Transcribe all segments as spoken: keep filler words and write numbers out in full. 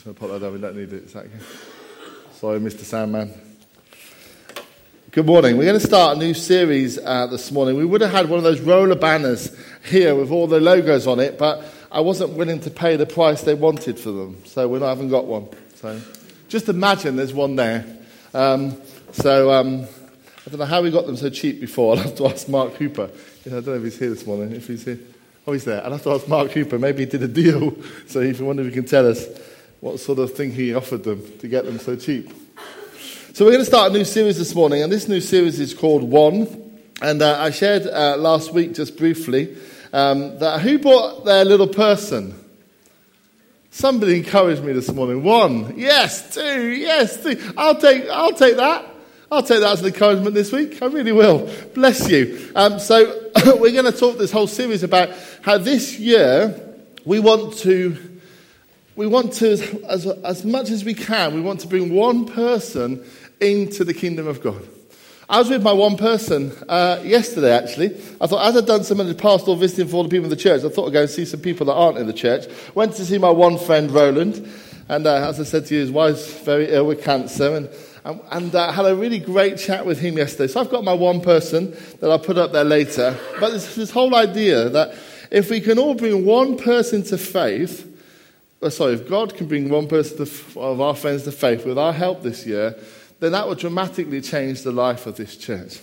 I'll put that down, we don't need it. Is that okay? Sorry, Mister Sandman. Good morning. We're going to start a new series uh, this morning. We would have had one of those roller banners here with all the logos on it, but I wasn't willing to pay the price they wanted for them, so we haven't got one. So just imagine there's one there. Um, so um, I don't know how we got them so cheap before. I'll have to ask Mark Cooper. You know, I don't know if he's here this morning. If he's here, oh, he's there. I'll have to ask Mark Cooper. Maybe he did a deal. So if you wonder if he can tell us what sort of thing he offered them to get them so cheap. So we're going to start a new series this morning, and this new series is called One. And uh, I shared uh, last week, just briefly, um, that who brought their little person? Somebody encouraged me this morning. One, yes, two, yes, two. I'll take, I'll take that. I'll take that as an encouragement this week. I really will. Bless you. Um, so we're going to talk this whole series about how this year we want to, we want to, as as much as we can, we want to bring one person into the kingdom of God. I was with my one person uh, yesterday, actually. I thought, as I'd done some of the pastoral visiting for all the people in the church, I thought I'd go and see some people that aren't in the church. Went to see my one friend, Roland. And uh, as I said to you, his wife's very ill with cancer. And and, and uh, had a really great chat with him yesterday. So I've got my one person that I'll put up there later. But there's this whole idea that if we can all bring one person to faith, oh, sorry, if God can bring one person to, of our friends to faith with our help this year, then that will dramatically change the life of this church.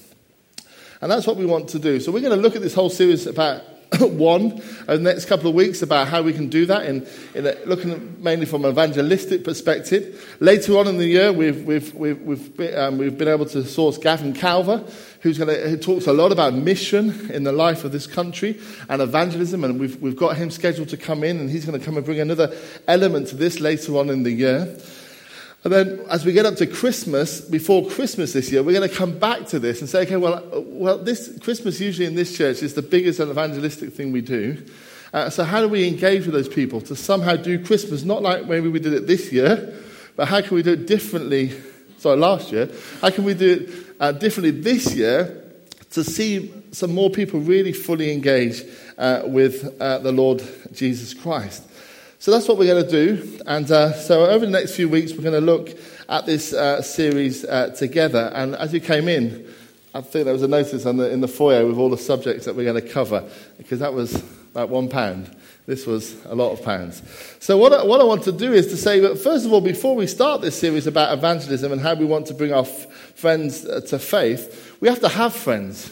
And that's what we want to do. So we're going to look at this whole series about one over the next couple of weeks about how we can do that, in, in a, looking mainly from an evangelistic perspective. Later on in the year, we've we've we've we've been, um, we've been able to source Gavin Calver, who's going to who talks a lot about mission in the life of this country and evangelism, and we've we've got him scheduled to come in, and he's going to come and bring another element to this later on in the year. And then as we get up to Christmas, before Christmas this year, we're going to come back to this and say, okay, well, well, this Christmas usually in this church is the biggest evangelistic thing we do. Uh, so how do we engage with those people to somehow do Christmas, not like maybe we did it this year, but how can we do it differently, sorry, last year, how can we do it uh, differently this year to see some more people really fully engage uh, with uh, the Lord Jesus Christ? So that's what we're going to do. And uh, so over the next few weeks, we're going to look at this uh, series uh, together. And as you came in, I think there was a notice on the, in the foyer with all the subjects that we're going to cover, because that was about one pound. This was a lot of pounds. So what I, what I want to do is to say that, first of all, before we start this series about evangelism and how we want to bring our f- friends uh, to faith, we have to have friends.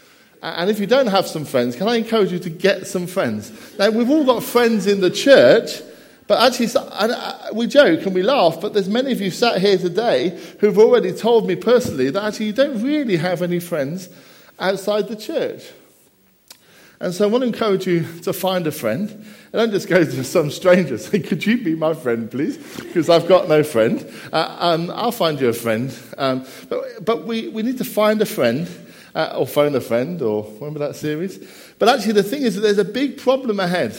And if you don't have some friends, can I encourage you to get some friends? Now, we've all got friends in the church, but actually, we joke and we laugh, but there's many of you sat here today who've already told me personally that actually you don't really have any friends outside the church. And so I want to encourage you to find a friend. And don't just go to some stranger and say, could you be my friend, please? Because I've got no friend. Uh, um, I'll find you a friend. Um, but but we, we need to find a friend. Uh, or phone a friend, or remember that series? But actually the thing is that there's a big problem ahead.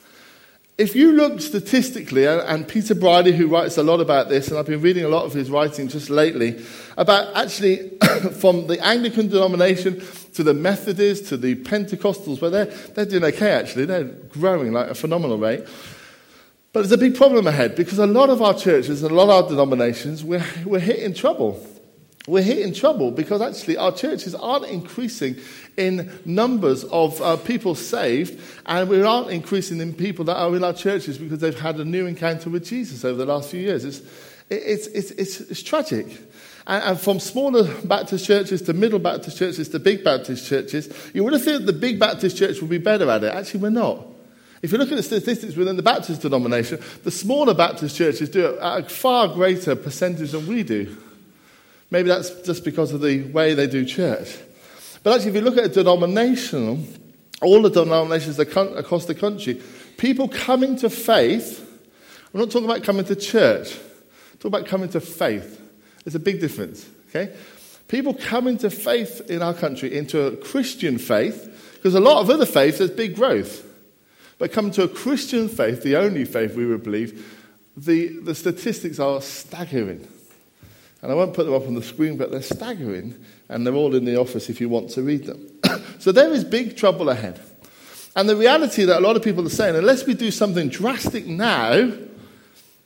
If you look statistically, and Peter Bridey, who writes a lot about this, and I've been reading a lot of his writing just lately, about actually from the Anglican denomination to the Methodists to the Pentecostals, where they're, they're doing okay actually, they're growing like a phenomenal rate. But there's a big problem ahead, because a lot of our churches and a lot of our denominations, we're, we're hit in trouble. We're hit in trouble because actually our churches aren't increasing in numbers of uh, people saved, and we aren't increasing in people that are in our churches because they've had a new encounter with Jesus over the last few years. It's it's it's it's, it's tragic. And, and from smaller Baptist churches to middle Baptist churches to big Baptist churches, you would have thought the big Baptist church would be better at it. Actually, we're not. If you look at the statistics within the Baptist denomination, the smaller Baptist churches do it at a far greater percentage than we do. Maybe that's just because of the way they do church. But actually, if you look at a denominational, all the denominations across the country, people coming to faith, I'm not talking about coming to church, I'm talking about coming to faith. There's a big difference, okay? People coming to faith in our country, into a Christian faith, because a lot of other faiths, there's big growth. But coming to a Christian faith, the only faith we would believe, the, the statistics are staggering. And I won't put them up on the screen, but they're staggering. And they're all in the office if you want to read them. So there is big trouble ahead. And the reality that a lot of people are saying, unless we do something drastic now,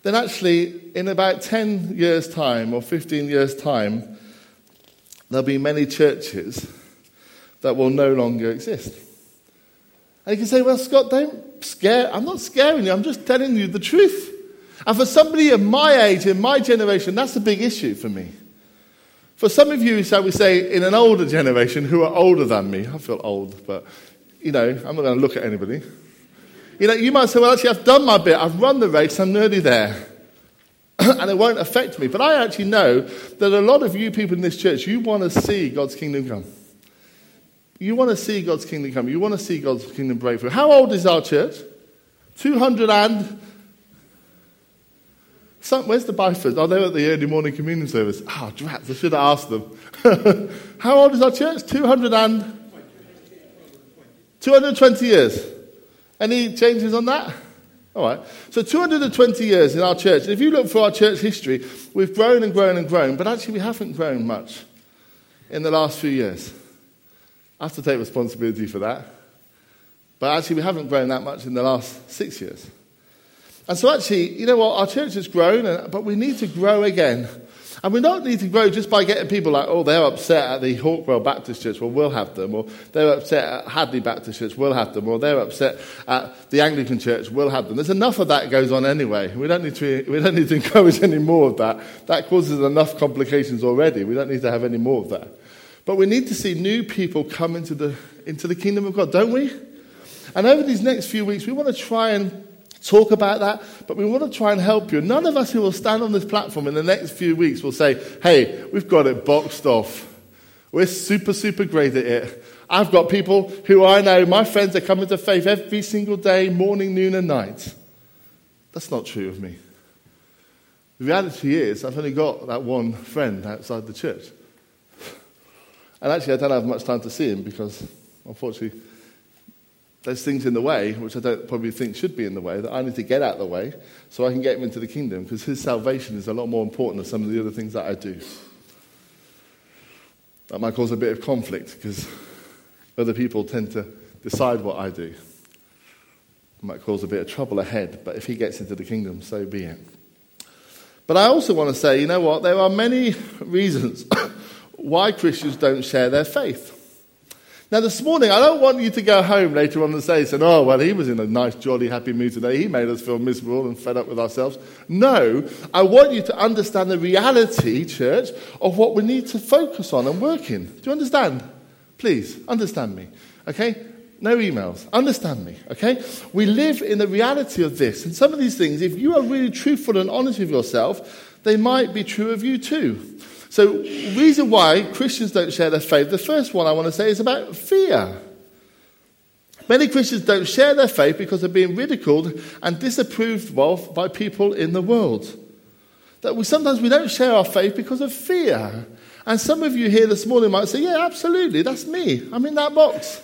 then actually in about ten years' time or fifteen years' time, there'll be many churches that will no longer exist. And you can say, well, Scott, don't scare. I'm not scaring you. I'm just telling you the truth. And for somebody of my age, in my generation, that's a big issue for me. For some of you, shall we say, in an older generation who are older than me, I feel old, but, you know, I'm not going to look at anybody. You know, you might say, well, actually, I've done my bit. I've run the race. I'm nearly there. And it won't affect me. But I actually know that a lot of you people in this church, you want to see God's kingdom come. You want to see God's kingdom come. You want to see God's kingdom break through. How old is our church? two hundred and... Some, where's the Byfords? Oh, they were at the early morning communion service. Oh, drats, I should have asked them. How old is our church? two hundred and... two hundred twenty years. Any changes on that? All right. So two hundred twenty years in our church. And if you look for our church history, we've grown and grown and grown, but actually we haven't grown much in the last few years. I have to take responsibility for that. But actually we haven't grown that much in the last six years. And so actually, you know what, our church has grown, but we need to grow again. And we don't need to grow just by getting people like, oh, they're upset at the Hawkwell Baptist Church, well, we'll have them. Or they're upset at Hadley Baptist Church, we'll have them. Or they're upset at the Anglican Church, we'll have them. There's enough of that goes on anyway. We don't need to, we don't need to encourage any more of that. That causes enough complications already. We don't need to have any more of that. But we need to see new people come into the, into the kingdom of God, don't we? And over these next few weeks, we want to try and talk about that, but we want to try and help you. None of us who will stand on this platform in the next few weeks will say, hey, we've got it boxed off. We're super, super great at it. I've got people who I know, my friends, are coming to faith every single day, morning, noon, and night. That's not true of me. The reality is, I've only got that one friend outside the church. And actually, I don't have much time to see him because, unfortunately, there's things in the way, which I don't probably think should be in the way, that I need to get out of the way so I can get him into the kingdom, because his salvation is a lot more important than some of the other things that I do. That might cause a bit of conflict, because other people tend to decide what I do. It might cause a bit of trouble ahead, but if he gets into the kingdom, so be it. But I also want to say, you know what, there are many reasons why Christians don't share their faith. Now, this morning, I don't want you to go home later on and say, oh, well, he was in a nice, jolly, happy mood today. He made us feel miserable and fed up with ourselves. No, I want you to understand the reality, church, of what we need to focus on and work in. Do you understand? Please, understand me, okay? No emails. Understand me, okay? We live in the reality of this. And some of these things, if you are really truthful and honest with yourself, they might be true of you too. So, reason why Christians don't share their faith, the first one I want to say is about fear. Many Christians don't share their faith because they're being ridiculed and disapproved of by people in the world. That we sometimes we don't share our faith because of fear. And some of you here this morning might say, yeah, absolutely, that's me. I'm in that box.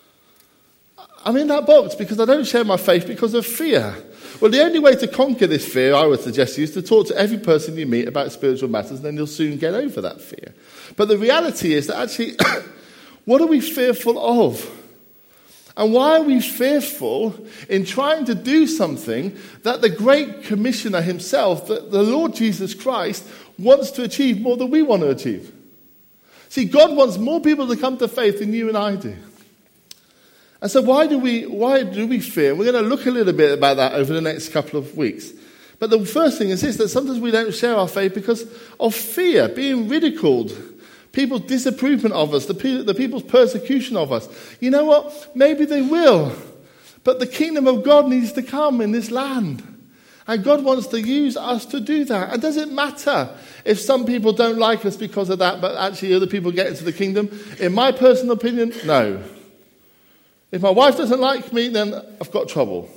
I'm in that box because I don't share my faith because of fear. Well, the only way to conquer this fear, I would suggest to you, is to talk to every person you meet about spiritual matters, and then you'll soon get over that fear. But the reality is that actually, what are we fearful of? And why are we fearful in trying to do something that the great commissioner himself, that the Lord Jesus Christ, wants to achieve more than we want to achieve? See, God wants more people to come to faith than you and I do. And so why do we why do we fear? We're going to look a little bit about that over the next couple of weeks. But the first thing is this, that sometimes we don't share our faith because of fear, being ridiculed, people's disapproval of us, the, pe- the people's persecution of us. You know what? Maybe they will. But the kingdom of God needs to come in this land. And God wants to use us to do that. And does it matter if some people don't like us because of that, but actually other people get into the kingdom? In my personal opinion, no. If my wife doesn't like me, then I've got trouble.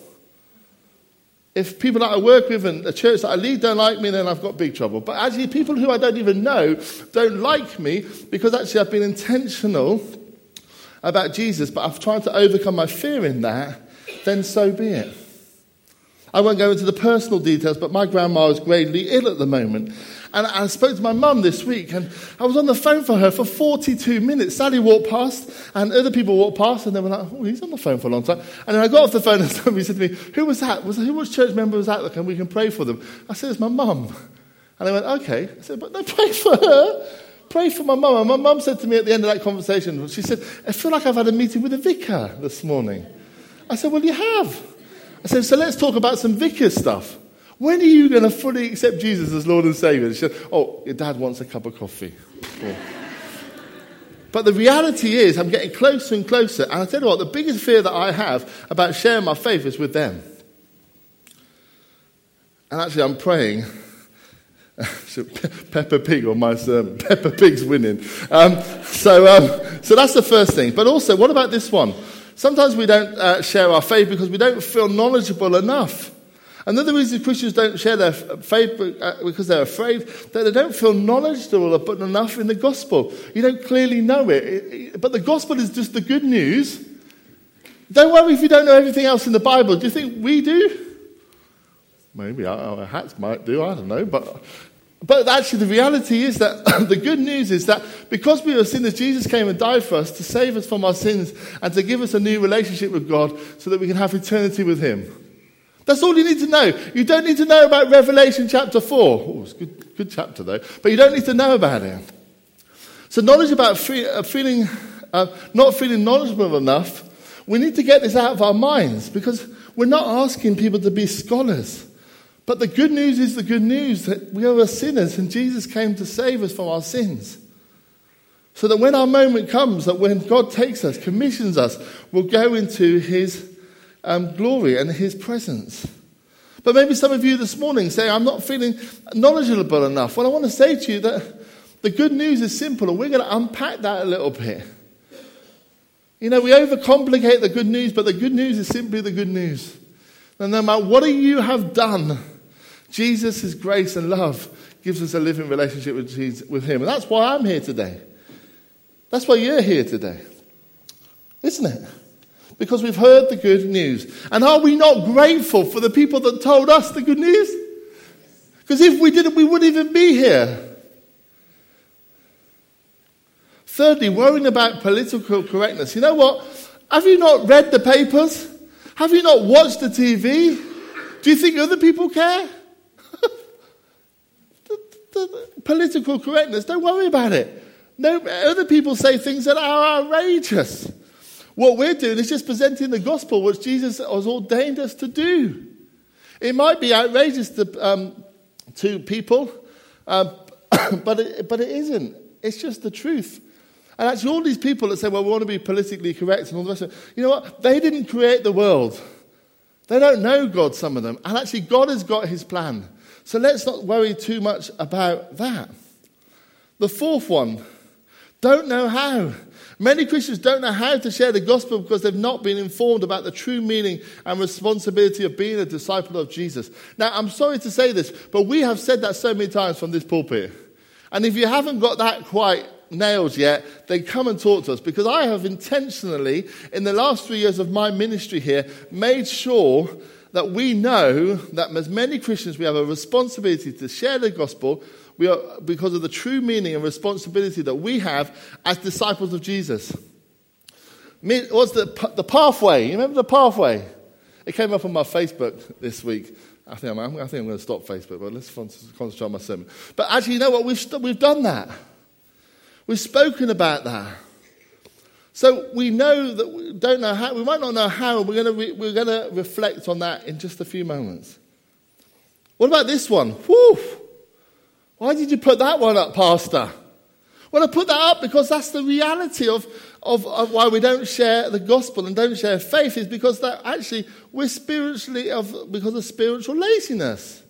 If people that I work with and the church that I lead don't like me, then I've got big trouble. But actually, people who I don't even know don't like me because actually I've been intentional about Jesus, but I've tried to overcome my fear in that, then so be it. I won't go into the personal details, but my grandma is gravely ill at the moment. And I spoke to my mum this week, and I was on the phone for her for forty-two minutes. Sally walked past, and other people walked past, and they were like, oh, he's on the phone for a long time. And then I got off the phone, and somebody said to me, who was that? Was, who was church member was that? And we can pray for them. I said, it's my mum. And they went, okay. I said, but no, pray for her. Pray for my mum. And my mum said to me at the end of that conversation, she said, I feel like I've had a meeting with a vicar this morning. I said, well, you have. I said, so let's talk about some vicar stuff. When are you going to fully accept Jesus as Lord and Saviour? She said, oh, your dad wants a cup of coffee. Cool. But the reality is, I'm getting closer and closer. And I tell you what, the biggest fear that I have about sharing my faith is with them. And actually, I'm praying. Peppa Pig on my sermon. Peppa Pig's winning. Um, so, um, so that's the first thing. But also, what about this one? Sometimes we don't uh, share our faith because we don't feel knowledgeable enough. Another reason Christians don't share their faith because they're afraid that they don't feel knowledgeable enough in the gospel. You don't clearly know it. But the gospel is just the good news. Don't worry if you don't know everything else in the Bible. Do you think we do? Maybe our hats might do, I don't know. But, but actually the reality is that the good news is that because we are sinners, Jesus came and died for us to save us from our sins and to give us a new relationship with God so that we can have eternity with him. That's all you need to know. You don't need to know about Revelation chapter four. Oh, it's a good, good chapter, though. But you don't need to know about it. So knowledge about free, uh, feeling, uh, not feeling knowledgeable enough, we need to get this out of our minds because we're not asking people to be scholars. But the good news is the good news that we are sinners and Jesus came to save us from our sins. So that when our moment comes, that when God takes us, commissions us, we'll go into his Um, glory and his presence. But maybe some of you this morning say, I'm not feeling knowledgeable enough. Well, I want to say to you that the good news is simple, and we're going to unpack that a little bit. You know, we overcomplicate the good news, but the good news is simply the good news. And no matter what you have done, Jesus' grace and love gives us a living relationship with Jesus, with him. And that's why I'm here today. That's why you're here today. Isn't it? Because we've heard the good news. And are we not grateful for the people that told us the good news? Because if we didn't, we wouldn't even be here. Thirdly, worrying about political correctness. You know what? Have you not read the papers? Have you not watched the T V? Do you think other people care? the, the, the political correctness, don't worry about it. No, other people say things that are outrageous. What we're doing is just presenting the gospel, which Jesus has ordained us to do. It might be outrageous to, um, to people, uh, but, it, but it isn't. It's just the truth. And actually all these people that say, well, we want to be politically correct and all the rest of it, you know what? They didn't create the world. They don't know God, some of them. And actually God has got his plan. So let's not worry too much about that. The fourth one, don't know how. Many Christians don't know how to share the gospel because they've not been informed about the true meaning and responsibility of being a disciple of Jesus. Now, I'm sorry to say this, but we have said that so many times from this pulpit. And if you haven't got that quite nailed yet, then come and talk to us. Because I have intentionally, in the last three years of my ministry here, made sure that we know that as many Christians, we have a responsibility to share the gospel. We are, because of the true meaning and responsibility that we have as disciples of Jesus. What's the, the pathway? You remember the pathway? It came up on my Facebook this week. I think I'm, I think I'm going to stop Facebook, but let's concentrate on my sermon. But actually, you know what? We've, we've done that. We've spoken about that. So we know that we don't know how. We might not know how. We're going to re, we're going to reflect on that in just a few moments. What about this one? Whew. Why did you put that one up, Pastor? Well, I put that up because that's the reality of, of, of why we don't share the gospel and don't share faith, is because that actually we're spiritually, of because of spiritual laziness.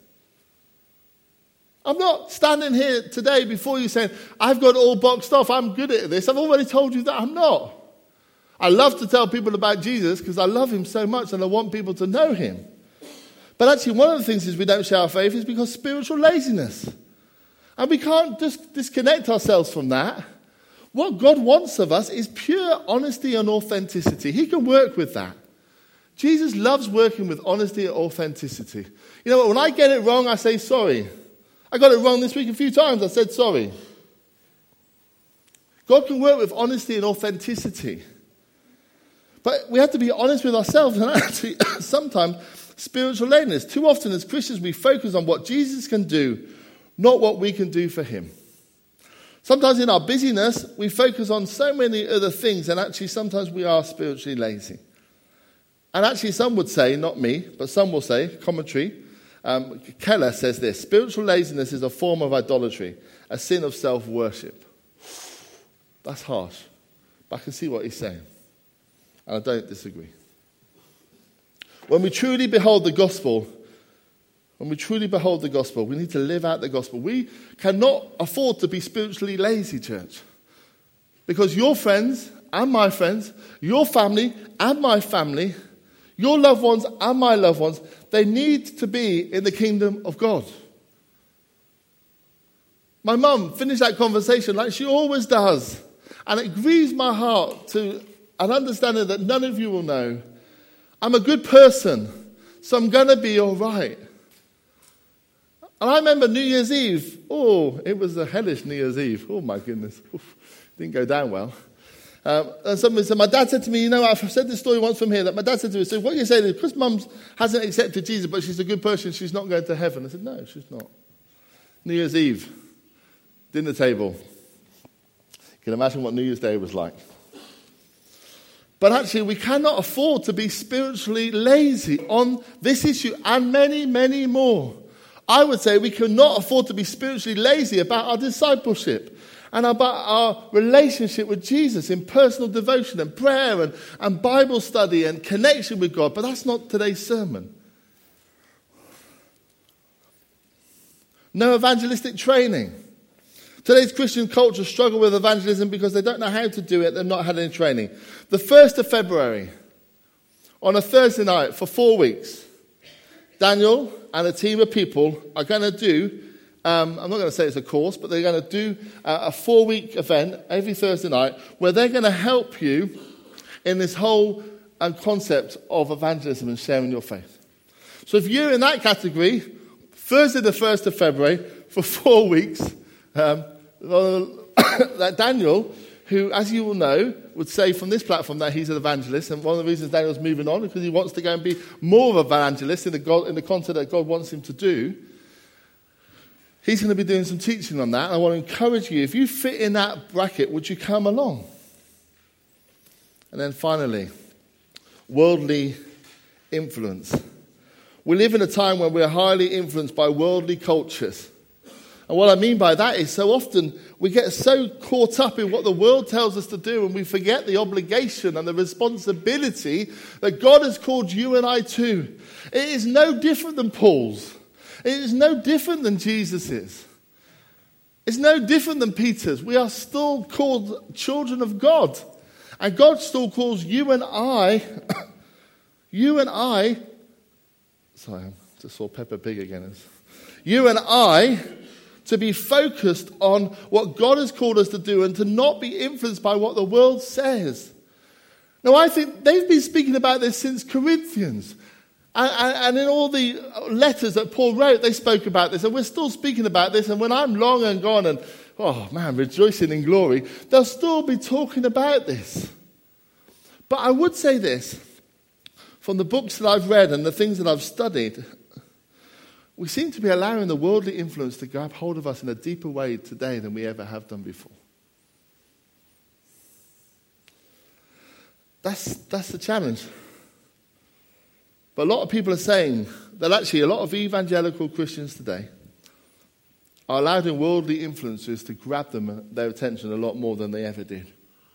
I'm not standing here today before you saying, I've got it all boxed off, I'm good at this. I've already told you that I'm not. I love to tell people about Jesus because I love him so much and I want people to know him. But actually one of the things is we don't share our faith is because of spiritual laziness. And we can't just disconnect ourselves from that. What God wants of us is pure honesty and authenticity. He can work with that. Jesus loves working with honesty and authenticity. You know what? When I get it wrong, I say sorry. I got it wrong this week a few times. I said sorry. God can work with honesty and authenticity. But we have to be honest with ourselves and actually sometimes spiritual laziness. Too often as Christians we focus on what Jesus can do, not what we can do for him. Sometimes in our busyness we focus on so many other things and actually sometimes we are spiritually lazy. And actually some would say, not me, but some will say, commentary, um, Keller says this: spiritual laziness is a form of idolatry, a sin of self-worship. That's harsh, but I can see what he's saying. And I don't disagree. When we truly behold the gospel, when we truly behold the gospel, we need to live out the gospel. We cannot afford to be spiritually lazy, church. Because your friends and my friends, your family and my family, your loved ones and my loved ones, they need to be in the kingdom of God. My mum finished that conversation like she always does. And it grieves my heart to an understanding that none of you will know. I'm a good person, so I'm going to be all right. And I remember New Year's Eve. Oh, it was a hellish New Year's Eve. Oh, my goodness. Oof, didn't go down well. Um, and somebody said, my dad said to me, you know, I've said this story once from here, that my dad said to me, so what you're saying is, because mum hasn't accepted Jesus, but she's a good person, she's not going to heaven. I said, no, she's not. New Year's Eve, dinner table. You can imagine what New Year's Day was like. But actually, we cannot afford to be spiritually lazy on this issue and many, many more. I would say we cannot afford to be spiritually lazy about our discipleship and about our relationship with Jesus in personal devotion and prayer and, and Bible study and connection with God. But that's not today's sermon. No evangelistic training. Today's Christian culture struggle with evangelism because they don't know how to do it. They've not had any training. The first of February, on a Thursday night for four weeks, Daniel and a team of people are going to do, um, I'm not going to say it's a course, but they're going to do a, a four-week event every Thursday night where they're going to help you in this whole um, concept of evangelism and sharing your faith. So if you're in that category, Thursday the first of February for four weeks, Um, that Daniel, who, as you will know, would say from this platform that he's an evangelist, and one of the reasons Daniel's moving on is because he wants to go and be more of an evangelist in the, God, in the content that God wants him to do. He's going to be doing some teaching on that, and I want to encourage you, if you fit in that bracket, would you come along? And then finally, worldly influence. We live in a time when we're highly influenced by worldly cultures. And what I mean by that is so often we get so caught up in what the world tells us to do and we forget the obligation and the responsibility that God has called you and I to. It is no different than Paul's. It is no different than Jesus's. It's no different than Peter's. We are still called children of God. And God still calls you and I, you and I, sorry, I just saw Peppa Pig again. You and I, to be focused on what God has called us to do and to not be influenced by what the world says. Now, I think they've been speaking about this since Corinthians. And, and in all the letters that Paul wrote, they spoke about this. And we're still speaking about this. And when I'm long and gone and, oh man, rejoicing in glory, they'll still be talking about this. But I would say this, from the books that I've read and the things that I've studied, we seem to be allowing the worldly influence to grab hold of us in a deeper way today than we ever have done before. That's, that's the challenge. But a lot of people are saying that actually a lot of evangelical Christians today are allowing worldly influences to grab them, their attention a lot more than they ever did.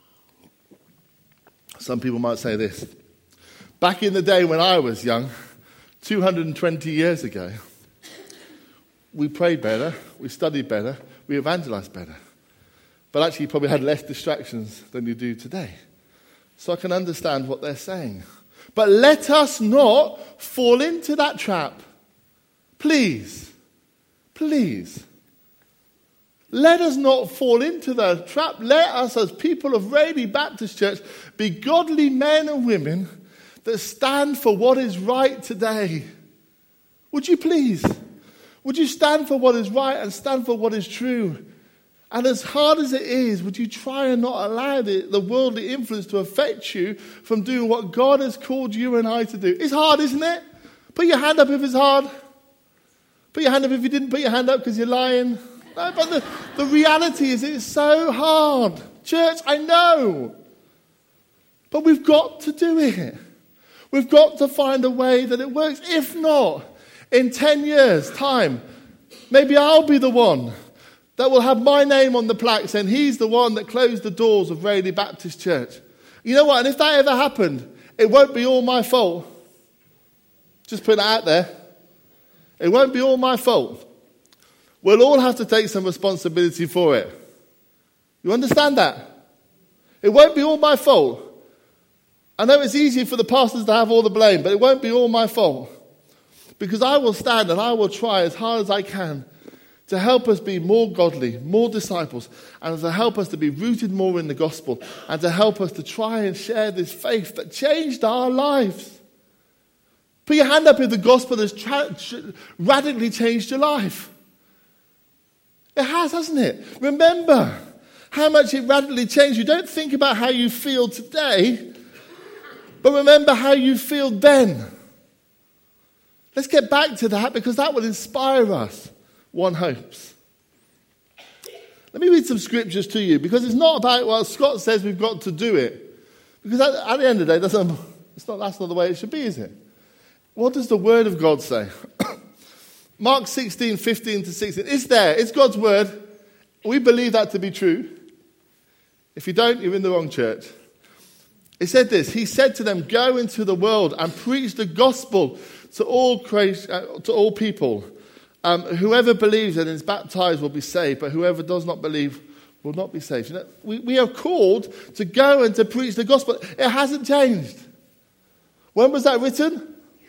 Some people might say this. Back in the day when I was young, two hundred twenty years ago, we prayed better, we studied better, we evangelized better. But actually you probably had less distractions than you do today. So I can understand what they're saying. But let us not fall into that trap. Please. Please. Let us not fall into that trap. Let us as people of Raleigh Baptist Church be godly men and women that stand for what is right today. Would you please? Would you stand for what is right and stand for what is true? And as hard as it is, would you try and not allow the, the worldly influence to affect you from doing what God has called you and I to do? It's hard, isn't it? Put your hand up if it's hard. Put your hand up if you didn't put your hand up because you're lying. No, but the, the reality is it's so hard. Church, I know. But we've got to do it. We've got to find a way that it works. If not, in ten years' time, maybe I'll be the one that will have my name on the plaque saying he's the one that closed the doors of Rayleigh Baptist Church. You know what? And if that ever happened, it won't be all my fault. Just put it out there. It won't be all my fault. We'll all have to take some responsibility for it. You understand that? It won't be all my fault. I know it's easy for the pastors to have all the blame, but it won't be all my fault. Because I will stand and I will try as hard as I can to help us be more godly, more disciples, and to help us to be rooted more in the gospel, and to help us to try and share this faith that changed our lives. Put your hand up if the gospel has tra- radically changed your life. It has, hasn't it? Remember how much it radically changed you. Don't think about how you feel today, but remember how you feel then. Let's get back to that because that will inspire us. One hopes. Let me read some scriptures to you because it's not about, well, Scott says we've got to do it. Because at, at the end of the day, that's not, it's not, that's not the way it should be, is it? What does the Word of God say? Mark sixteen, fifteen to sixteen. It's there. It's God's Word. We believe that to be true. If you don't, you're in the wrong church. It said this. He said to them, go into the world and preach the gospel to all, to all people. Um, whoever believes and is baptized will be saved, but whoever does not believe will not be saved. You know, we, we are called to go and to preach the gospel. It hasn't changed. When was that written?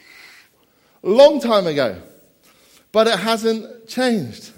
A long time ago. But it hasn't changed.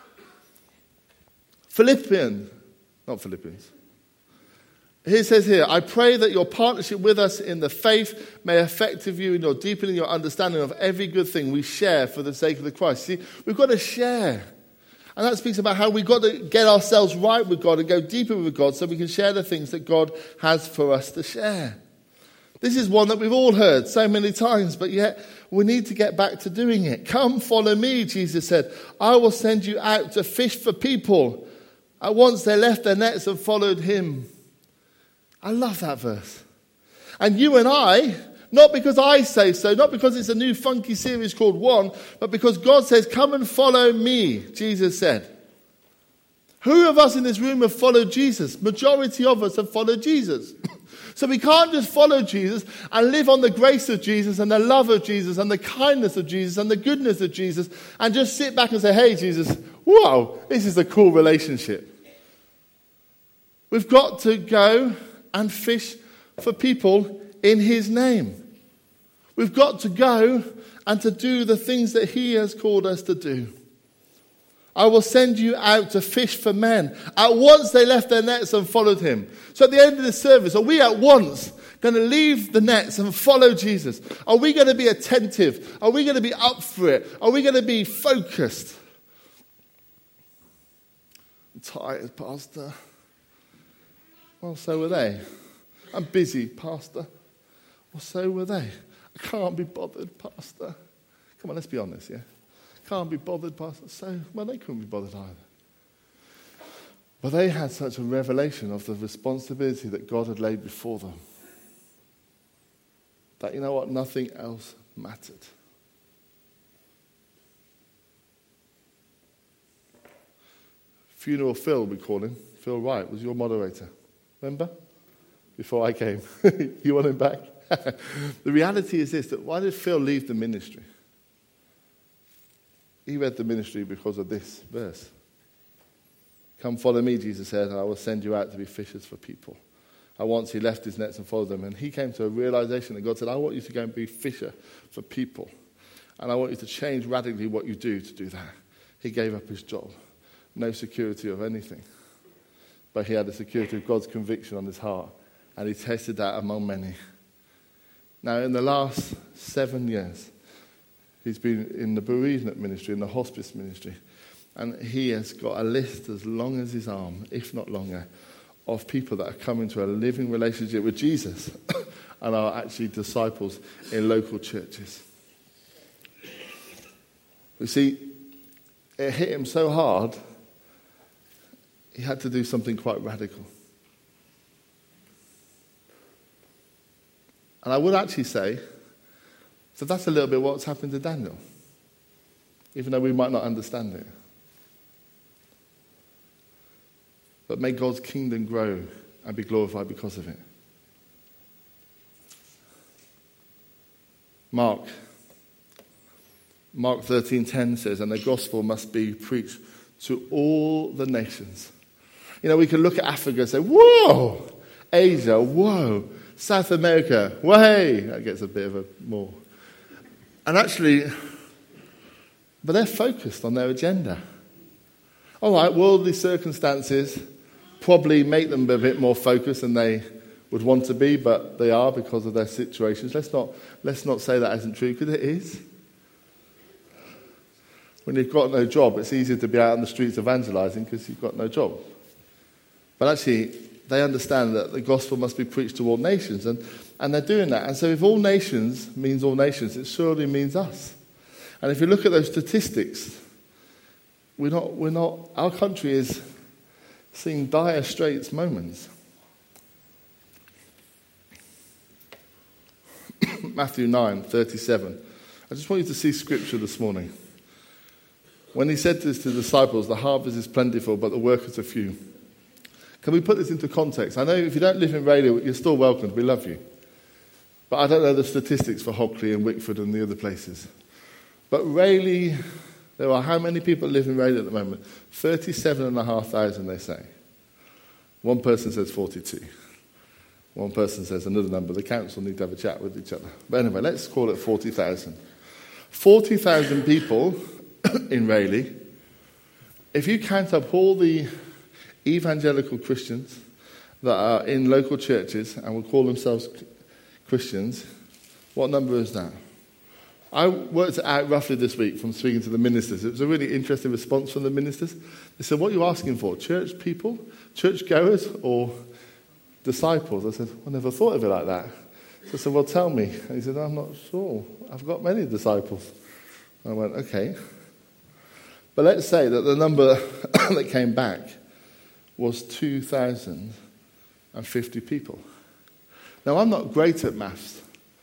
Philippians, not Philippians. He says here, I pray that your partnership with us in the faith may effective you in your deepening your understanding of every good thing we share for the sake of the Christ. See, we've got to share. And that speaks about how we've got to get ourselves right with God and go deeper with God so we can share the things that God has for us to share. This is one that we've all heard so many times, but yet we need to get back to doing it. Come, follow me, Jesus said. I will send you out to fish for people. At once they left their nets and followed him. I love that verse. And you and I, not because I say so, not because it's a new funky series called One, but because God says, come and follow me, Jesus said. Who of us in this room have followed Jesus? Majority of us have followed Jesus. So we can't just follow Jesus and live on the grace of Jesus and the love of Jesus and the kindness of Jesus and the goodness of Jesus and just sit back and say, hey, Jesus, wow, this is a cool relationship. We've got to go and fish for people in his name. We've got to go and to do the things that he has called us to do. I will send you out to fish for men. At once they left their nets and followed him. So at the end of the service, are we at once going to leave the nets and follow Jesus? Are we going to be attentive? Are we going to be up for it? Are we going to be focused? I'm tired, Pastor. Well, so were they. I'm busy, Pastor. Well, so were they. I can't be bothered, Pastor. Come on, let's be honest, yeah? Can't be bothered, Pastor. So, well, they couldn't be bothered either. But they had such a revelation of the responsibility that God had laid before them that, you know what, nothing else mattered. Funeral Phil, we call him. Phil Wright was your moderator. Remember? Before I came. You want him back? The reality is this, that why did Phil leave the ministry? He read the ministry because of this verse. Come follow me, Jesus said, and I will send you out to be fishers for people. And once he left his nets and followed them, and he came to a realization that God said, I want you to go and be fisher for people. And I want you to change radically what you do to do that. He gave up his job. No security of anything. But he had the security of God's conviction on his heart. And he tested that among many. Now, in the last seven years, he's been in the bereavement ministry, in the hospice ministry, and he has got a list as long as his arm, if not longer, of people that are coming to a living relationship with Jesus and are actually disciples in local churches. You see, it hit him so hard, he had to do something quite radical. And I would actually say that that's a little bit what's happened to Daniel, even though we might not understand it. But may God's kingdom grow and be glorified because of it. Mark. Mark thirteen ten says, and the gospel must be preached to all the nations. You know, we can look at Africa and say, whoa, Asia, whoa, South America, way. That gets a bit of a more. And actually, but they're focused on their agenda. All right, worldly circumstances probably make them a bit more focused than they would want to be, but they are because of their situations. Let's not, let's not say that isn't true, because it is. When you've got no job, it's easier to be out on the streets evangelizing because you've got no job. But actually, they understand that the gospel must be preached to all nations, and, and they're doing that. And so if all nations means all nations, it surely means us. And if you look at those statistics, we're not, we're not, our country is seeing dire straits moments. Matthew nine thirty-seven. I just want you to see scripture this morning. When he said to his disciples, the harvest is plentiful, but the workers are few. Can we put this into context? I know if you don't live in Rayleigh, you're still welcome. We love you. But I don't know the statistics for Hockley and Wickford and the other places. But Rayleigh, there are how many people live in Rayleigh at the moment? thirty-seven and a half thousand, they say. One person says forty-two. One person says another number. The council need to have a chat with each other. But anyway, let's call it forty thousand. forty thousand people in Rayleigh. If you count up all the evangelical Christians that are in local churches and will call themselves Christians, what number is that? I worked it out roughly this week from speaking to the ministers. It was a really interesting response from the ministers. They said, what are you asking for? Church people? Church goers? Or disciples? I said, I never thought of it like that. So I said, well, tell me. And he said, I'm not sure. I've got many disciples. I went, okay. But let's say that the number that came back was two thousand fifty people. Now, I'm not great at maths,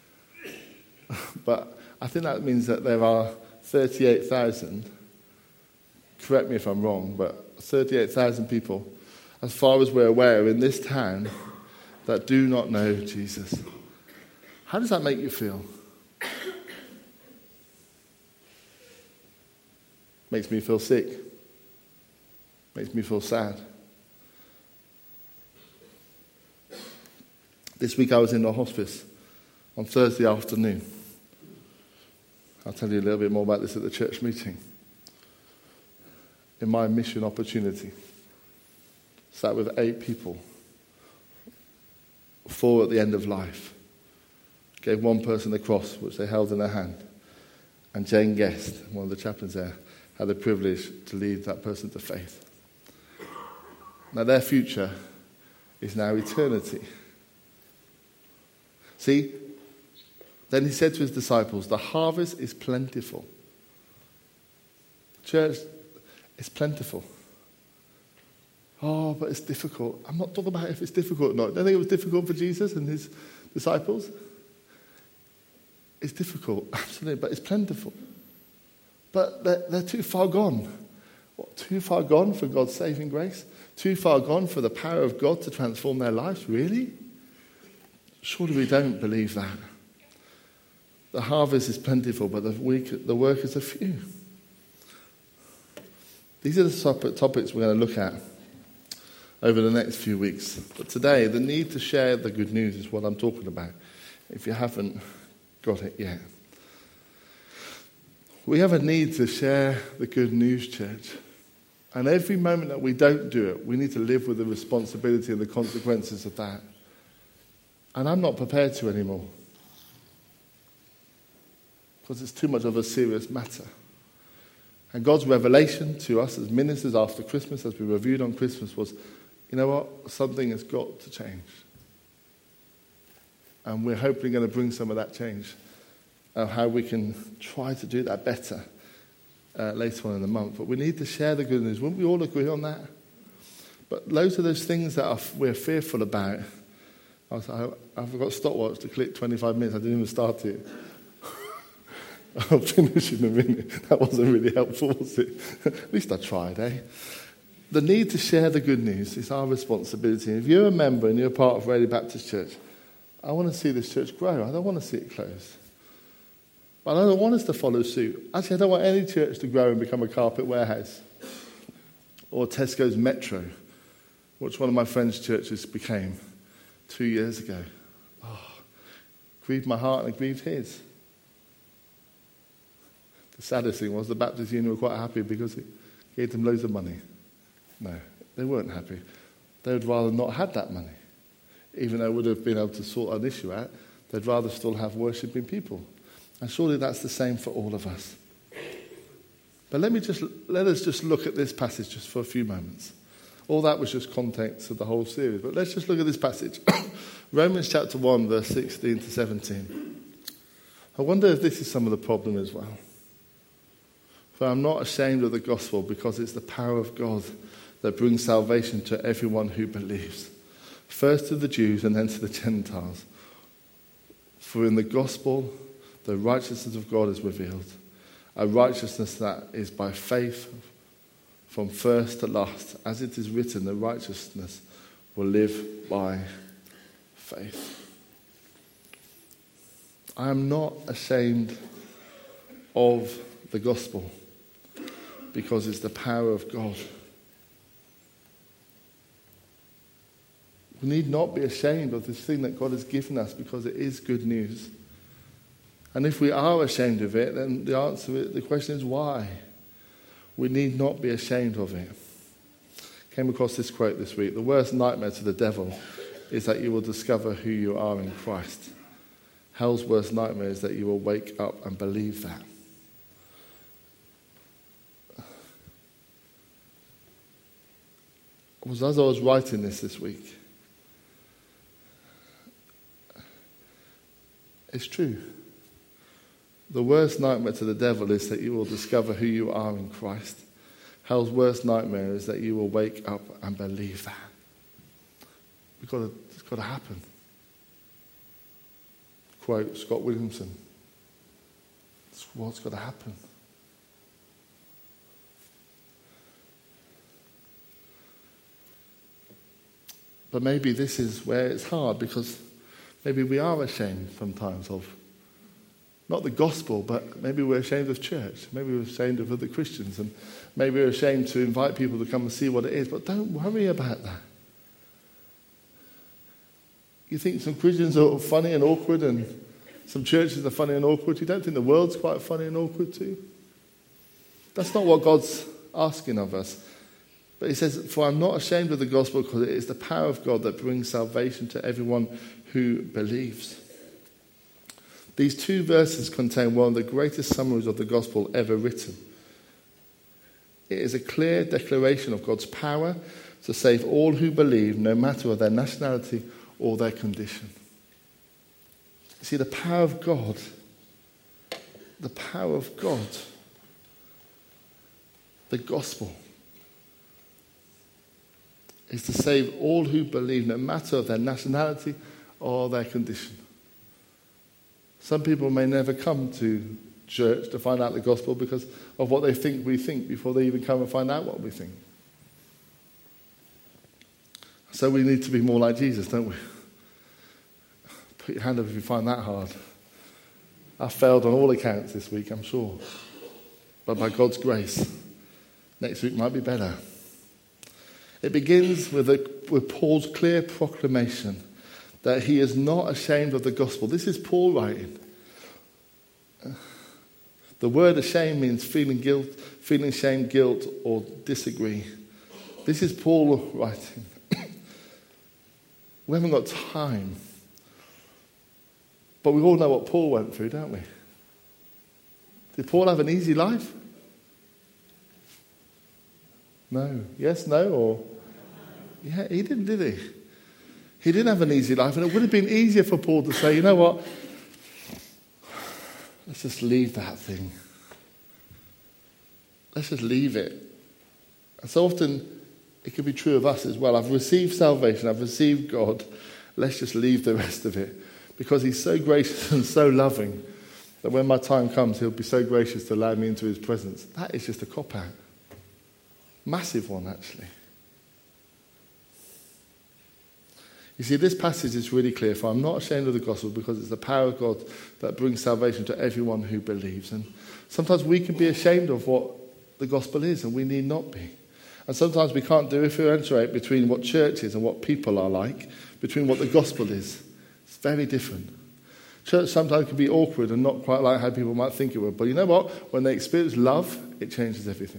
but I think that means that there are thirty-eight thousand, correct me if I'm wrong, but thirty-eight thousand people, as far as we're aware, in this town that do not know Jesus. How does that make you feel? Makes me feel sick. Makes me feel sad. This week I was in the hospice on Thursday afternoon. I'll tell you a little bit more about this at the church meeting. In my mission opportunity, sat with eight people, four at the end of life. Gave one person the cross, which they held in their hand. And Jane Guest, one of the chaplains there, had the privilege to lead that person to faith. Now their future is now eternity. See, then he said to his disciples, the harvest is plentiful. Church, it's plentiful. Oh, but it's difficult. I'm not talking about if it's difficult or not. Don't think it was difficult for Jesus and his disciples? It's difficult, absolutely, but it's plentiful. But they're, they're too far gone. What, too far gone for God's saving grace? Too far gone for the power of God to transform their lives? Really? Surely we don't believe that. The harvest is plentiful, but the, week, the workers are few. These are the topics we're going to look at over the next few weeks. But today, the need to share the good news is what I'm talking about, if you haven't got it yet. We have a need to share the good news, church. And every moment that we don't do it, we need to live with the responsibility and the consequences of that. And I'm not prepared to anymore. because it's too much of a serious matter. And God's revelation to us as ministers after Christmas, as we reviewed on Christmas, was, you know what, something has got to change. And we're hopefully going to bring some of that change, of how we can try to do that better uh, later on in the month. But we need to share the good news. Wouldn't we all agree on that? But loads of those things that are, we're fearful about. I, was, I, I forgot stopwatch to click twenty-five minutes. I didn't even start it. I'll finish in a minute. That wasn't really helpful, was it? At least I tried, eh? The need to share the good news is our responsibility. If you're a member and you're part of Raleigh Baptist Church, I want to see this church grow. I don't want to see it close. But I don't want us to follow suit. Actually, I don't want any church to grow and become a carpet warehouse or Tesco's Metro, which one of my friends' churches became two years ago. Oh, grieved my heart and it grieved his. The saddest thing was the Baptist Union were quite happy because it gave them loads of money. No, they weren't happy. They would rather not have that money. Even though it would have been able to sort an issue out, they'd rather still have worshipping people. And surely that's the same for all of us. But let me just let us just look at this passage just for a few moments. All that was just context of the whole series. But let's just look at this passage. Romans chapter one, verse sixteen to seventeen. I wonder if this is some of the problem as well. For I'm not ashamed of the gospel, because it's the power of God that brings salvation to everyone who believes. First to the Jews and then to the Gentiles. For in the gospel, the righteousness of God is revealed. A righteousness that is by faith from first to last. As it is written, the righteousness will live by faith. I am not ashamed of the gospel, because it's the power of God. We need not be ashamed of this thing that God has given us, because it is good news. And if we are ashamed of it, then the answer, the question is why? We need not be ashamed of it. Came across this quote this week. The worst nightmare to the devil is that you will discover who you are in Christ. Hell's worst nightmare is that you will wake up and believe that. Was as I was writing this this week, it's true. The worst nightmare to the devil is that you will discover who you are in Christ. Hell's worst nightmare is that you will wake up and believe that. We've got to, it's got to happen. Quote Scott Williamson. It's what's got to happen. But maybe this is where it's hard, because maybe we are ashamed sometimes of not the gospel, but maybe we're ashamed of church. Maybe we're ashamed of other Christians, and maybe we're ashamed to invite people to come and see what it is. But don't worry about that. You think some Christians are funny and awkward, and some churches are funny and awkward. You don't think the world's quite funny and awkward too? That's not what God's asking of us. But he says, for I'm not ashamed of the gospel, because it is the power of God that brings salvation to everyone who believes. These two verses contain one of the greatest summaries of the gospel ever written. It is a clear declaration of God's power to save all who believe, no matter their nationality or their condition. You see, the power of God, the power of God, the gospel, is to save all who believe, no matter their nationality or their condition. Some people may never come to church to find out the gospel because of what they think we think before they even come and find out what we think. So we need to be more like Jesus, don't we? Put your hand up if you find that hard. I failed on all accounts this week, I'm sure. But by God's grace, next week might be better. It begins with, a, with Paul's clear proclamation that he is not ashamed of the gospel. This is Paul writing. The word ashamed means feeling guilt, feeling shame, guilt, or disagree. This is Paul writing. We haven't got time. But we all know what Paul went through, don't we? Did Paul have an easy life? No. Yes, no, or... Yeah, he didn't, did he? He didn't have an easy life, and it would have been easier for Paul to say, you know what? Let's just leave that thing. Let's just leave it. And so often, it can be true of us as well. I've received salvation. I've received God. Let's just leave the rest of it. Because he's so gracious and so loving that when my time comes, he'll be so gracious to allow me into his presence. That is just a cop-out. Massive one, actually. You see, this passage is really clear. For I'm not ashamed of the gospel because it's the power of God that brings salvation to everyone who believes. And sometimes we can be ashamed of what the gospel is, and we need not be. And sometimes we can't differentiate between what church is and what people are like, between what the gospel is. It's very different. Church sometimes can be awkward and not quite like how people might think it would. But you know what? When they experience love, it changes everything.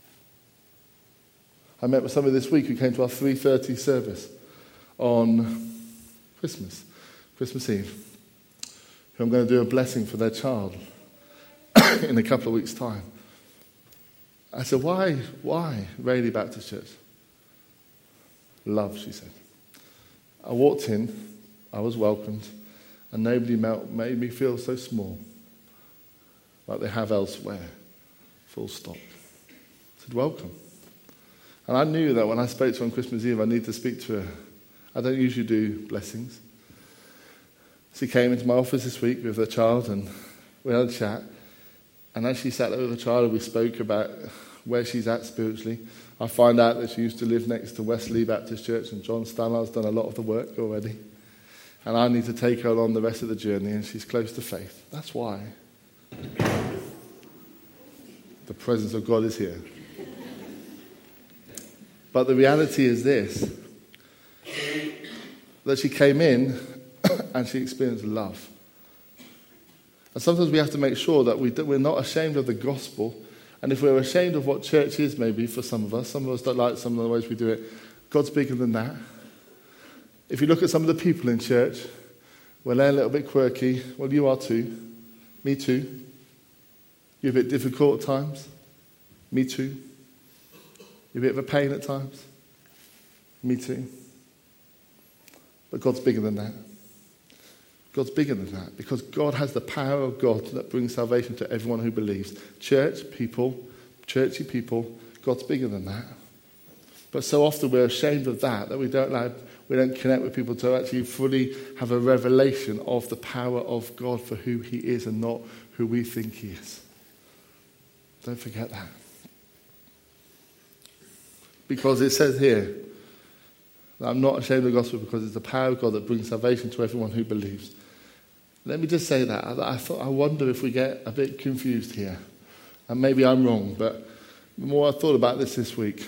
I met with somebody this week who came to our three thirty service on Christmas, Christmas Eve, who I'm going to do a blessing for their child in a couple of weeks' time. I said, why, why Rayleigh Baptist Church? Love, she said. I walked in, I was welcomed, and nobody made me feel so small, like they have elsewhere. Full stop. I said, welcome. And I knew that when I spoke to her on Christmas Eve, I needed to speak to her. I don't usually do blessings. She came into my office this week with her child, and we had a chat. And as she sat there with her child, we spoke about where she's at spiritually. I find out that she used to live next to Wesley Baptist Church, and John Stanley's done a lot of the work already. And I need to take her along the rest of the journey, and she's close to faith. That's why the presence of God is here. But the reality is this, that she came in and she experienced love. And sometimes we have to make sure that we do, we're not ashamed of the gospel. And if we're ashamed of what church is, maybe for some of us, some of us don't like some of the ways we do it, God's bigger than that. If you look at some of the people in church, well, they're a little bit quirky. Well, you are too. Me too. You're a bit difficult at times. Me too. You're a bit of a pain at times. Me too. But God's bigger than that. God's bigger than that because God has the power of God that brings salvation to everyone who believes. Church, people, churchy people, God's bigger than that. But so often we're ashamed of that, that we don't allow, we don't connect with people to actually fully have a revelation of the power of God for who he is and not who we think he is. Don't forget that. Because it says here, that I'm not ashamed of the gospel because it's the power of God that brings salvation to everyone who believes. Let me just say that. I, I thought, I wonder if we get a bit confused here. And maybe I'm wrong, but the more I thought about this this week,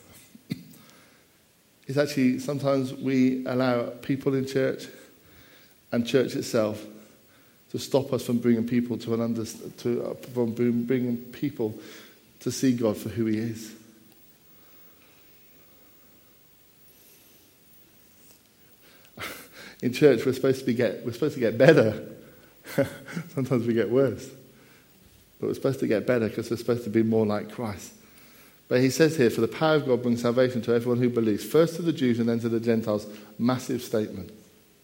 is actually sometimes we allow people in church and church itself to stop us from bringing people to an under, to uh, from bringing people to see God for who he is. In church, we're supposed to be get we're supposed to get better. Sometimes we get worse, but we're supposed to get better because we're supposed to be more like Christ. But he says here, "For the power of God brings salvation to everyone who believes, first to the Jews and then to the Gentiles." Massive statement.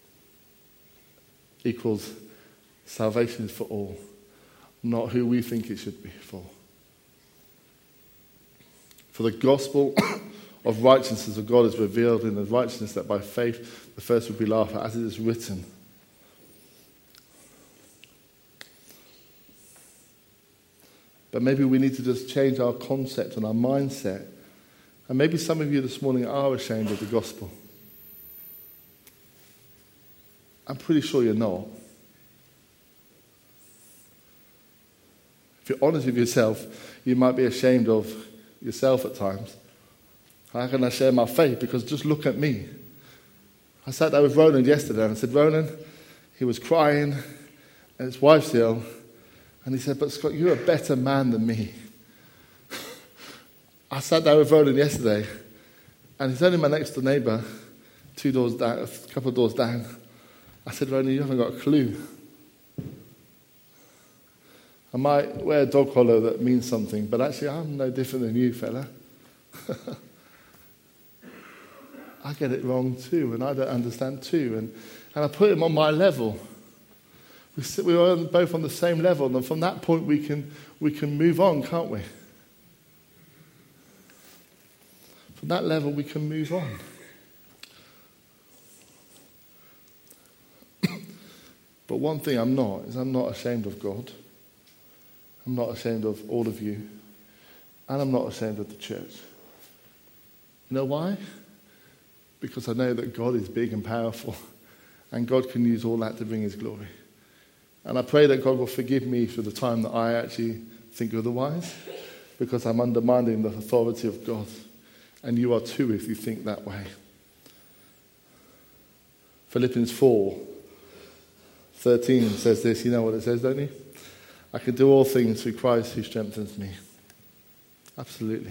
Equals salvation is for all, not who we think it should be for. For the gospel of righteousness of God is revealed in the righteousness that by faith the first would be laughed at, as it is written. But maybe we need to just change our concept and our mindset. And maybe some of you this morning are ashamed of the gospel. I'm pretty sure you're not. If you're honest with yourself, you might be ashamed of yourself at times. How can I share my faith? Because just look at me. I sat there with Roland yesterday and I said, Roland, he was crying and his wife's ill. And he said, but Scott, you're a better man than me. I sat there with Roland yesterday and he's only my next door neighbour, two doors down, a couple of doors down. I said, Roland, you haven't got a clue. I might wear a dog collar that means something, but actually I'm no different than you, fella. I get it wrong too, and I don't understand too. And, and I put him on my level. We sit, we are both on the same level, and from that point we can we can move on, can't we? From that level we can move on. But one thing I'm not is I'm not ashamed of God. I'm not ashamed of all of you. And I'm not ashamed of the church. You know why? Because I know that God is big and powerful. And God can use all that to bring his glory. And I pray that God will forgive me for the time that I actually think otherwise. Because I'm undermining the authority of God. And you are too if you think that way. Philippians four thirteen says this. You know what it says, don't you? I can do all things through Christ who strengthens me. Absolutely.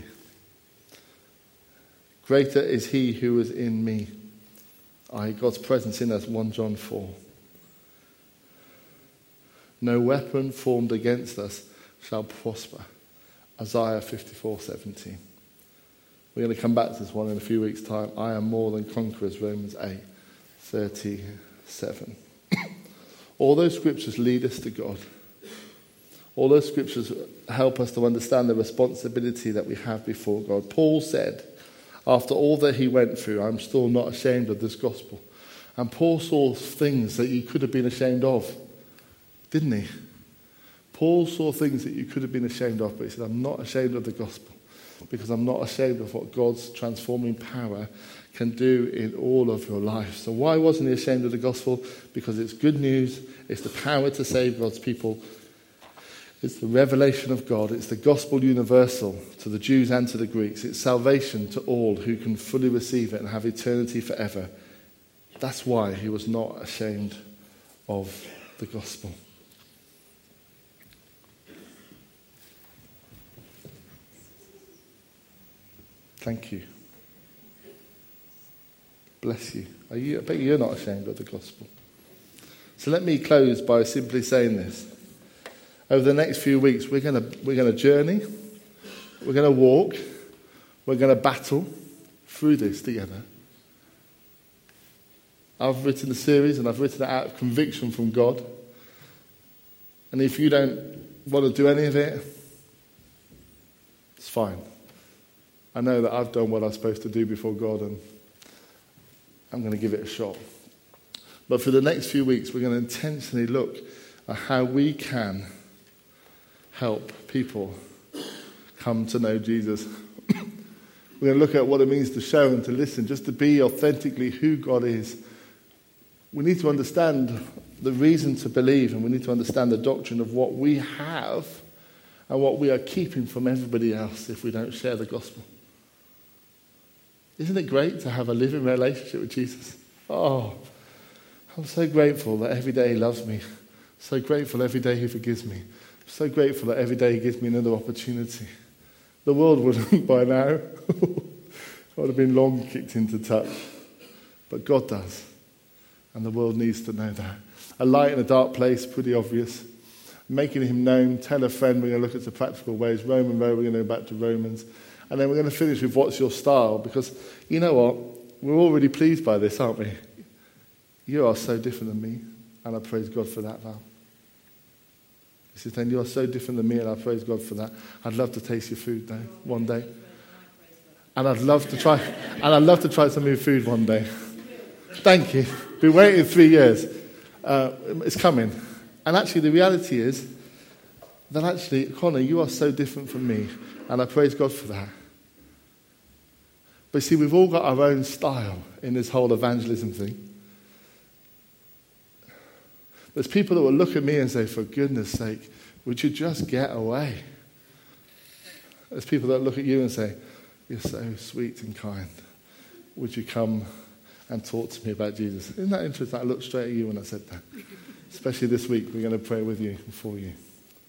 Greater is he who is in me. I, God's presence in us, First John four. No weapon formed against us shall prosper. Isaiah fifty-four seventeen. We're going to come back to this one in a few weeks' time. I am more than conquerors, Romans eight thirty-seven. All those scriptures lead us to God. All those scriptures help us to understand the responsibility that we have before God. Paul said, after all that he went through, I'm still not ashamed of this gospel. And Paul saw things that you could have been ashamed of, didn't he? Paul saw things that you could have been ashamed of, but he said, I'm not ashamed of the gospel because I'm not ashamed of what God's transforming power can do in all of your life. So why wasn't he ashamed of the gospel? Because it's good news. It's the power to save God's people. It's the revelation of God. It's the gospel universal to the Jews and to the Greeks. It's salvation to all who can fully receive it and have eternity forever. That's why he was not ashamed of the gospel. Thank you. Bless you. Are you. I bet you're not ashamed of the gospel. So let me close by simply saying this. Over the next few weeks, we're going to we're going to journey, we're going to walk, we're going to battle through this together. I've written the series and I've written it out of conviction from God. And if you don't want to do any of it, it's fine. I know that I've done what I'm supposed to do before God and I'm going to give it a shot. But for the next few weeks, we're going to intentionally look at how we can help people come to know Jesus. We're going to look at what it means to show and to listen, just to be authentically who God is. We need to understand the reason to believe, and we need to understand the doctrine of what we have and what we are keeping from everybody else if we don't share the gospel. Isn't it great to have a living relationship with Jesus? Oh, I'm so grateful that every day he loves me. So grateful every day he forgives me. So grateful that every day he gives me another opportunity. The world wouldn't by now. I would have been long kicked into touch. But God does. And the world needs to know that. A light in a dark place, pretty obvious. Making him known, tell a friend, we're going to look at the practical ways. Roman road, we're going to go back to Romans. And then we're going to finish with what's your style. Because you know what? We're all really pleased by this, aren't we? You are so different than me. And I praise God for that, Val. He says, then you are so different than me, and I praise God for that. I'd love to taste your food, though, one day. And I'd love to try, and I'd love to try some of your food one day. Thank you. Been waiting three years. Uh, it's coming. And actually, the reality is that actually, Connor, you are so different from me, and I praise God for that. But see, we've all got our own style in this whole evangelism thing. There's people that will look at me and say, for goodness sake, would you just get away? There's people that look at you and say, you're so sweet and kind. Would you come and talk to me about Jesus? Isn't that interesting? I looked straight at you when I said that. Especially this week, we're going to pray with you and for you.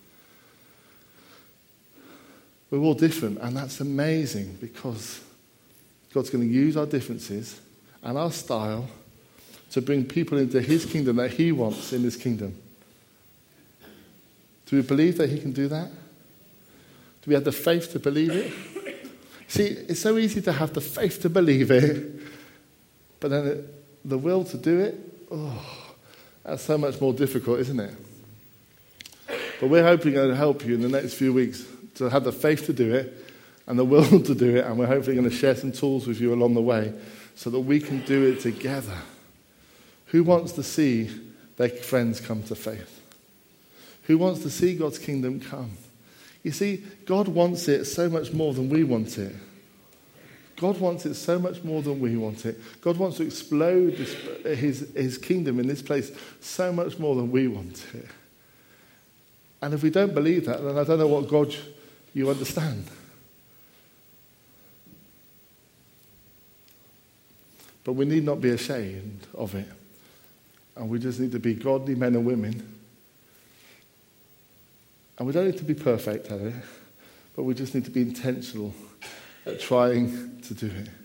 We're all different, and that's amazing because God's going to use our differences and our style to bring people into his kingdom that he wants in this kingdom. Do we believe that he can do that? Do we have the faith to believe it? See, it's so easy to have the faith to believe it, but then it, the will to do it, oh, that's so much more difficult, isn't it? But we're hoping to help you in the next few weeks to have the faith to do it and the will to do it, and we're hopefully going to share some tools with you along the way so that we can do it together. Who wants to see their friends come to faith? Who wants to see God's kingdom come? You see, God wants it so much more than we want it. God wants it so much more than we want it. God wants to explode this, his, his kingdom in this place so much more than we want it. And if we don't believe that, then I don't know what God you understand. But we need not be ashamed of it. And we just need to be godly men and women. And we don't need to be perfect at it, but we just need to be intentional at trying to do it.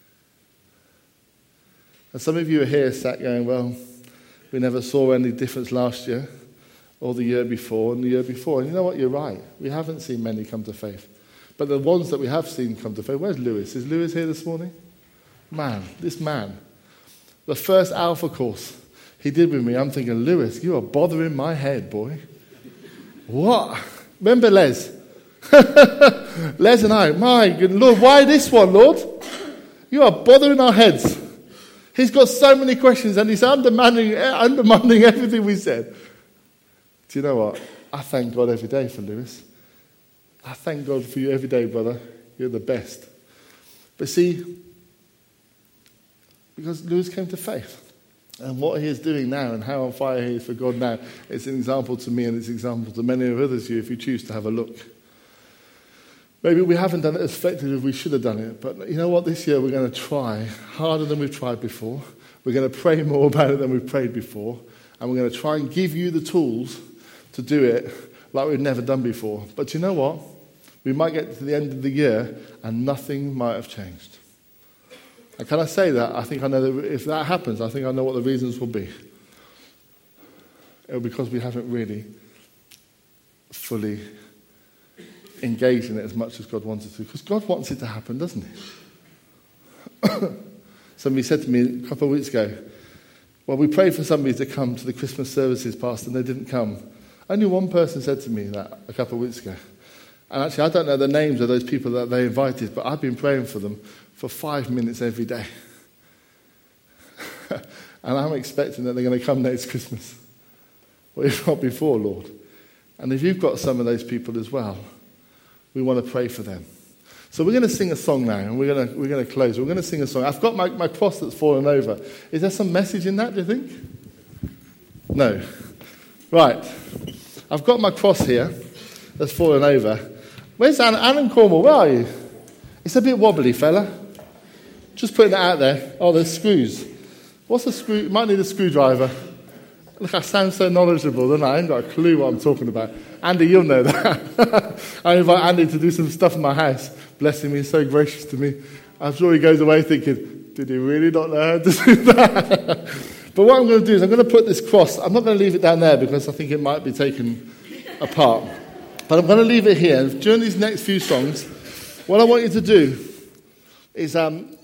And some of you are here sat going, well, we never saw any difference last year or the year before and the year before. And you know what? You're right. We haven't seen many come to faith. But the ones that we have seen come to faith, where's Lewis? Is Lewis here this morning? Man, this man. The first Alpha course he did with me, I'm thinking, Lewis, you are bothering my head, boy. What? Remember Les? Les and I, my good Lord, why this one, Lord? You are bothering our heads. He's got so many questions and he's undermining, undermining everything we said. Do you know what? I thank God every day for Lewis. I thank God for you every day, brother. You're the best. But see, because Lewis came to faith. And what he is doing now and how on fire he is for God now, it's an example to me and it's an example to many of others of you if you choose to have a look. Maybe we haven't done it as effectively as we should have done it, but you know what? This year we're going to try harder than we've tried before. We're going to pray more about it than we've prayed before. And we're going to try and give you the tools to do it like we've never done before. But you know what? We might get to the end of the year and nothing might have changed. And can I say that? I think I know that if that happens, I think I know what the reasons will be. It'll be because we haven't really fully engaged in it as much as God wanted to. Because God wants it to happen, doesn't he? Somebody said to me a couple of weeks ago, well, we prayed for somebody to come to the Christmas services, Pastor, and they didn't come. Only one person said to me that a couple of weeks ago. And actually, I don't know the names of those people that they invited, but I've been praying for them for five minutes every day. And I'm expecting that they're going to come next Christmas. Well, if not before, Lord. And if you've got some of those people as well, we want to pray for them. So we're going to sing a song now, and we're going to, we're going to close. We're going to sing a song. I've got my, my cross that's fallen over. Is there some message in that, do you think? No. Right. I've got my cross here that's fallen over. Where's Alan, Alan Cornwall? Where are you? It's a bit wobbly, fella. Just putting it out there. Oh, there's screws. What's a screw? Might need a screwdriver. Look, I sound so knowledgeable, don't I? I ain't got a clue what I'm talking about. Andy, you'll know that. I invite Andy to do some stuff in my house. Bless him, he's so gracious to me. I'm sure he goes away thinking, did he really not know how to do that? But what I'm going to do is I'm going to put this cross. I'm not going to leave it down there because I think it might be taken apart. But I'm going to leave it here. And during these next few songs, what I want you to do is, um,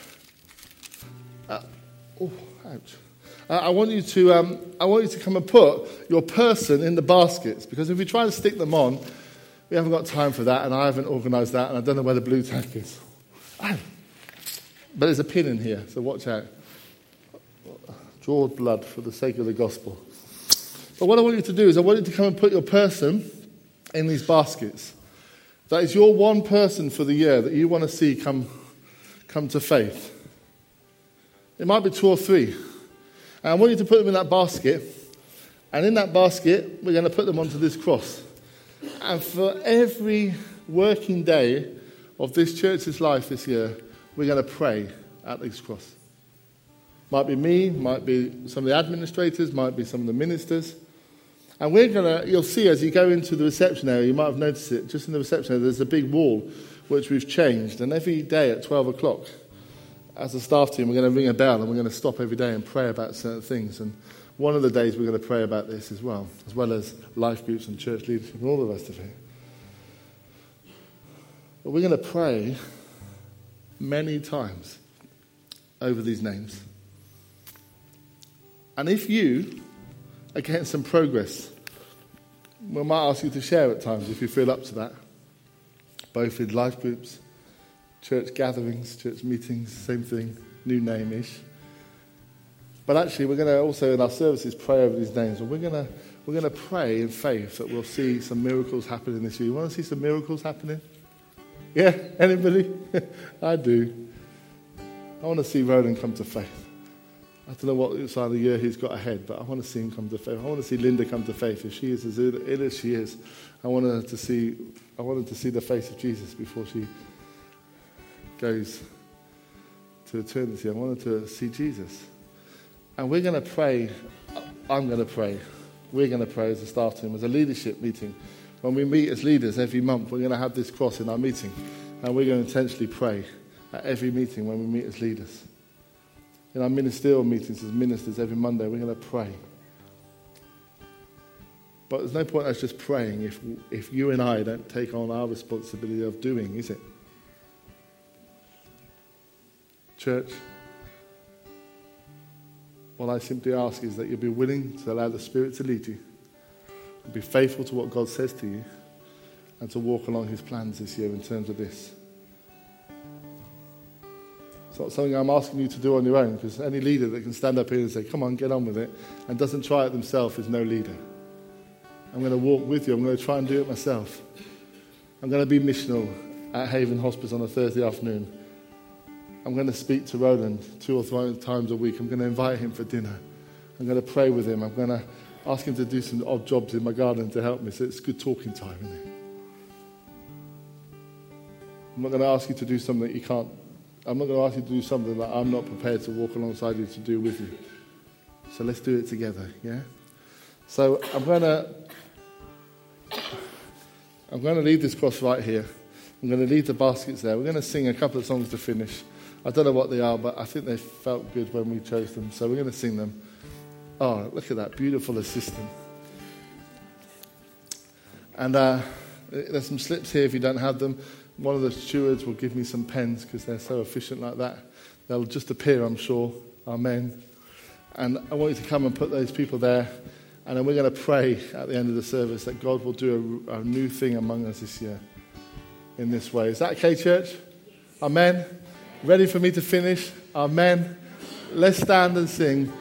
uh, oh, ouch. Uh, I want you to, um, I want you to come and put your person in the baskets, because if we try to stick them on, we haven't got time for that, and I haven't organised that, and I don't know where the blue tank is. Ow. But there's a pin in here, so watch out. Draw blood for the sake of the gospel. But what I want you to do is I want you to come and put your person in these baskets. That is your one person for the year that you want to see come, come to faith. It might be two or three. And I want you to put them in that basket. And in that basket, we're going to put them onto this cross. And for every working day of this church's life this year, we're going to pray at this cross. Might be me, might be some of the administrators, might be some of the ministers. And we're going to, you'll see as you go into the reception area, you might have noticed it, just in the reception area, there's a big wall which we've changed. And every day at twelve o'clock, as a staff team, we're going to ring a bell and we're going to stop every day and pray about certain things. And one of the days we're going to pray about this as well, as well as life groups and church leadership and all the rest of it. But we're going to pray many times over these names. And if you are getting some progress, we might ask you to share at times if you feel up to that, both in life groups, church gatherings, church meetings, same thing, new name-ish. But actually, we're going to also in our services pray over these names, and we're going to we're going to pray in faith that we'll see some miracles happening this year. You want to see some miracles happening? Yeah, anybody? I do. I want to see Roland come to faith. I don't know what side of the year he's got ahead, but I want to see him come to faith. I want to see Linda come to faith. If she is as ill as she is, I want her to see. I want her to see the face of Jesus before she goes to eternity. I want her to see Jesus. And we're going to pray, I'm going to pray, we're going to pray as a staff team, as a leadership meeting. When we meet as leaders every month, we're going to have this cross in our meeting. And we're going to intentionally pray at every meeting when we meet as leaders. In our ministerial meetings as ministers every Monday, we're going to pray. But there's no point us just praying if, if you and I don't take on our responsibility of doing, is it? Church, what I simply ask is that you'll be willing to allow the Spirit to lead you, and be faithful to what God says to you, and to walk along his plans this year in terms of this. It's not something I'm asking you to do on your own, because any leader that can stand up here and say, come on, get on with it, and doesn't try it themselves is no leader. I'm going to walk with you. I'm going to try and do it myself. I'm going to be missional at Haven Hospice on a Thursday afternoon. I'm going to speak to Roland two or three times a week. I'm going to invite him for dinner. I'm going to pray with him. I'm going to ask him to do some odd jobs in my garden to help me. So it's good talking time, isn't it? I'm not going to ask you to do something that you can't. I'm not going to ask you to do something that I'm not prepared to walk alongside you to do with you. So let's do it together, yeah? So I'm going to, I'm going to leave this cross right here. I'm going to leave the baskets there. We're going to sing a couple of songs to finish. I don't know what they are, but I think they felt good when we chose them. So we're going to sing them. Oh, look at that beautiful assistant. And uh, there's some slips here if you don't have them. One of the stewards will give me some pens because they're so efficient like that. They'll just appear, I'm sure. Amen. And I want you to come and put those people there. And then we're going to pray at the end of the service that God will do a, a new thing among us this year in this way. Is that okay, church? Amen. Ready for me to finish? Amen. Let's stand and sing.